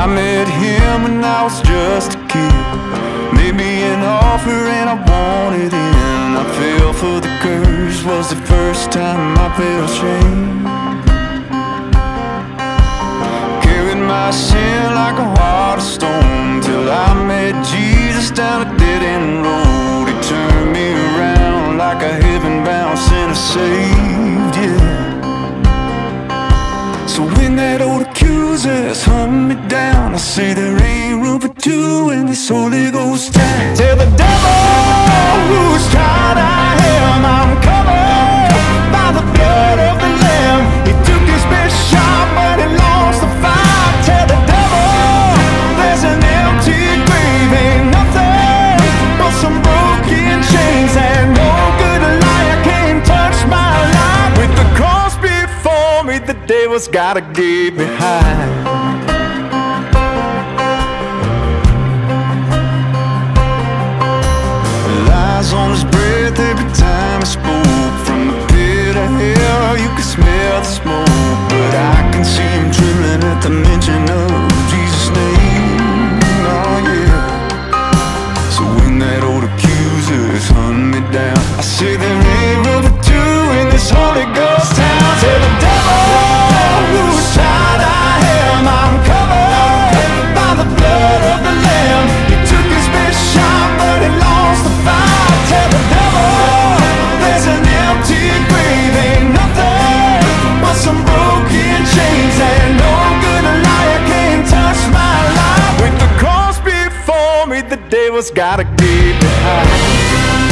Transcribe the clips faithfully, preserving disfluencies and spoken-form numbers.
I met him when I was just a kid. Made me an offer and I wanted in. I fell for the curse, was the first time I felt shame. Carried my sin like a heart of stone, till I met Jesus down a dead-end road. He turned me around like a heaven-bound sinner saved, yeah. So when that old accuser's hunting me down, I say there ain't room for two in this Holy Ghost town. Tell the devil whose child I am, I'm covered by the blood of the Lamb. He took his best shot, but he lost the fight. Tell the devil there's an empty grave, ain't nothing but some broken chains, and no good liar can't touch my life. With the cross before me, the devil's gotta get behind. Lies on his breath every time he spoke. From the pit of hell you can smell the smoke, but I can see him trembling at the mention of Jesus' name. Oh yeah. So when that old accuser is hunting me down, I say there ain't room for two in this Holy Ghost town. Tell the devil whose child I am, I'm covered by the blood of the Lamb. He took his best shot, but he lost the fight. Tell the devil there's an empty grave, ain't nothing but some broken chains, and no good liar can't touch my life. With the cross before me, the devil's gotta get behind.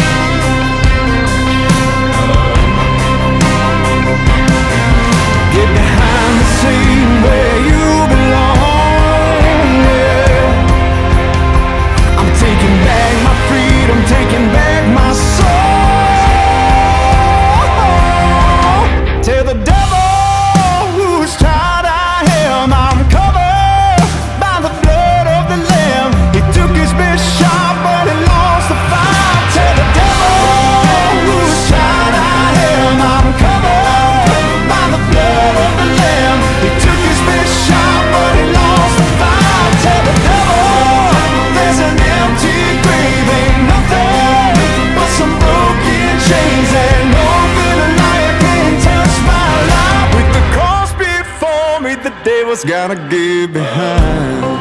Get behind the scene where you belong, yeah. I'm taking back my freedom, taking back my soul. Tell the devil whose child I am, I'm covered by the blood of the Lamb. He took his best shot, but he lost the fight. Tell the devil whose child I am, I'm covered by the blood of the Lamb. He took his best shot, but he lost the fight. Tell the devil there's an empty grave, ain't nothing but some broken chains, and no good liar can't touch my life. With the cross before me, the devil's gotta get behind.